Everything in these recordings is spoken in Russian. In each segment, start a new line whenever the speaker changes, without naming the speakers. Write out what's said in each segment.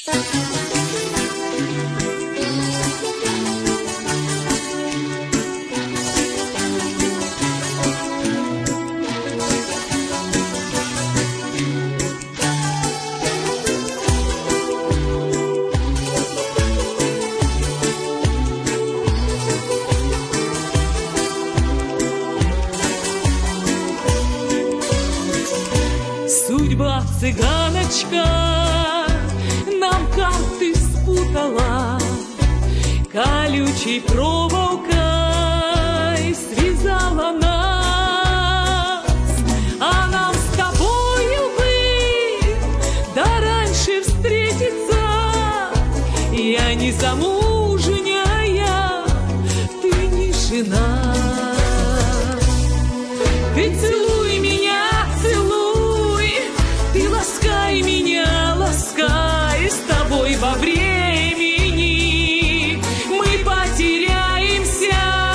Судьба, цыганочка, нам карты спутала, колючей проволокой связала нас. А нам с тобою бы да раньше встретиться. Я не замужняя, ты не жена. Ты целуй меня, целуй, ты ласкай меня, ласкай, с тобой во времени мы потеряемся.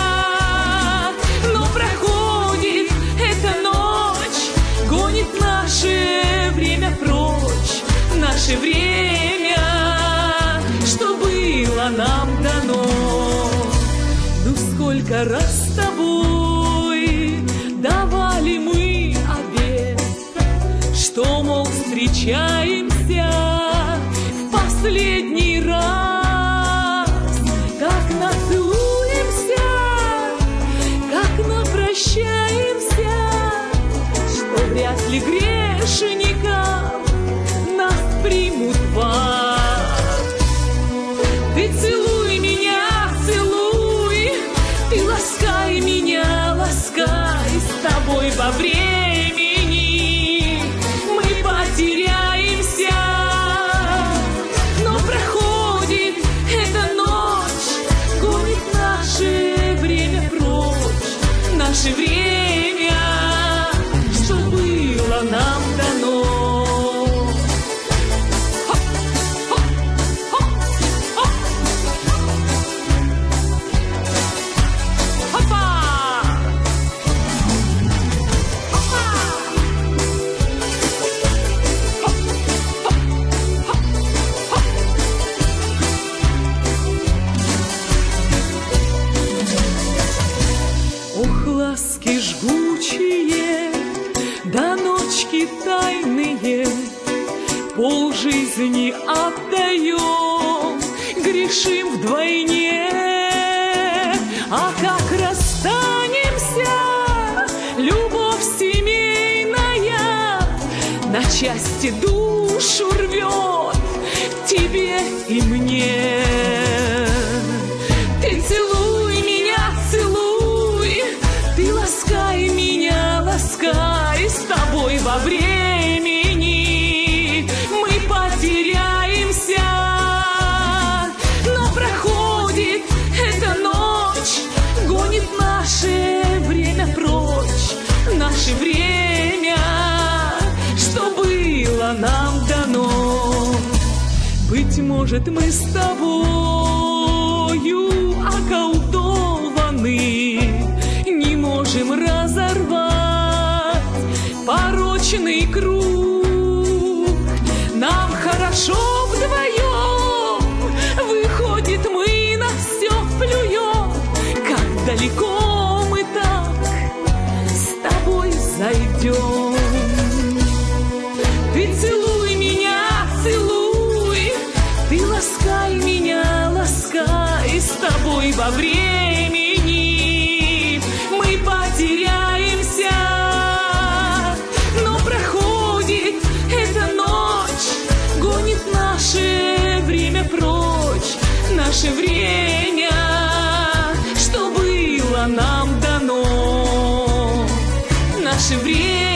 Но проходит эта ночь, гонит наше время прочь, наше время, что было нам дано. Ну сколько раз с тобой давали мы обет, что, мол, встречаемся в последний раз. Как нацелуемся, как напрощаемся, что вряд ли грешников нас примут в ад. Ты целуй меня, целуй, ты ласкай меня, ласкай, с тобой во времени мы потеряемся. Но проходит эта ночь, гонит наше время прочь, наше время, что было нам дано. Ласки жгучие, да ночки тайные, полжизни отдаем, грешим вдвойне. А как расстанемся, любовь семейная на части душу рвет тебе и мне. Ты целуй меня, целуй, ты ласкай меня, ласкай, с тобой во времени мы потеряемся. Но проходит эта ночь, гонит наше время прочь, наше время, что было нам дано. Быть может, мы с тобою околдованы, не можем разорвать порочный круг. Нам хорошо вдвоем, выходит, мы на все плюем. Как далеко мы так с тобой зайдем. Ты целуй меня, целуй, ты ласкай меня, ласкай, с тобой во времени мы потеряемся. Но проходит эта ночь, гонит наше время прочь, наше время, что было нам дано, наше время.